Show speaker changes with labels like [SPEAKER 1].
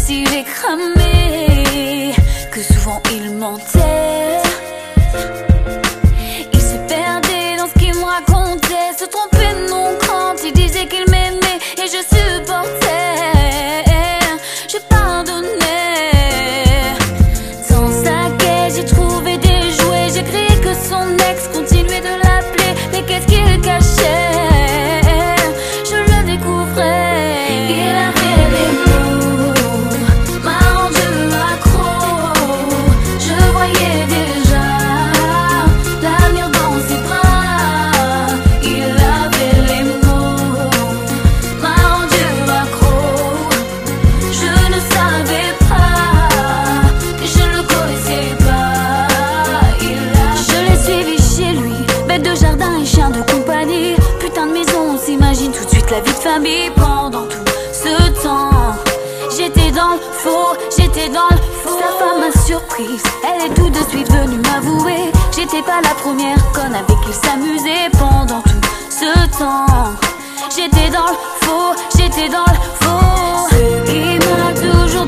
[SPEAKER 1] s'il est cramé, que souvent il mentait. Il se perdait dans ce qu'il me racontait, se trompait de mon quand il disait qu'il m'aimait et je supportais. Je pardonnais. Dans sa caisse j'ai trouvé des jouets, j'ai crié que son ex continuait de l'appeler, mais qu'est-ce qu'il cachait? Je le découvrais. Il avait les mots, m'a rendu accro. Je voyais déjà l'avenir dans ses bras. Il avait les mots, m'a rendu accro. Je ne savais pas que je ne le connaissais pas. Je l'ai suivi chez lui, bête de jardin et chien de compagnie. Putain de maison, on s'imagine tout de suite la vie de famille. Pendant tout ce temps, j'étais dans le faux, j'étais dans le faux. Sa femme m'a surprise, elle est tout de suite venue m'avouer. J'étais pas la première conne avec qui il s'amusait. Pendant tout ce temps, j'étais dans le faux, j'étais dans le faux. Ce qui m'a toujours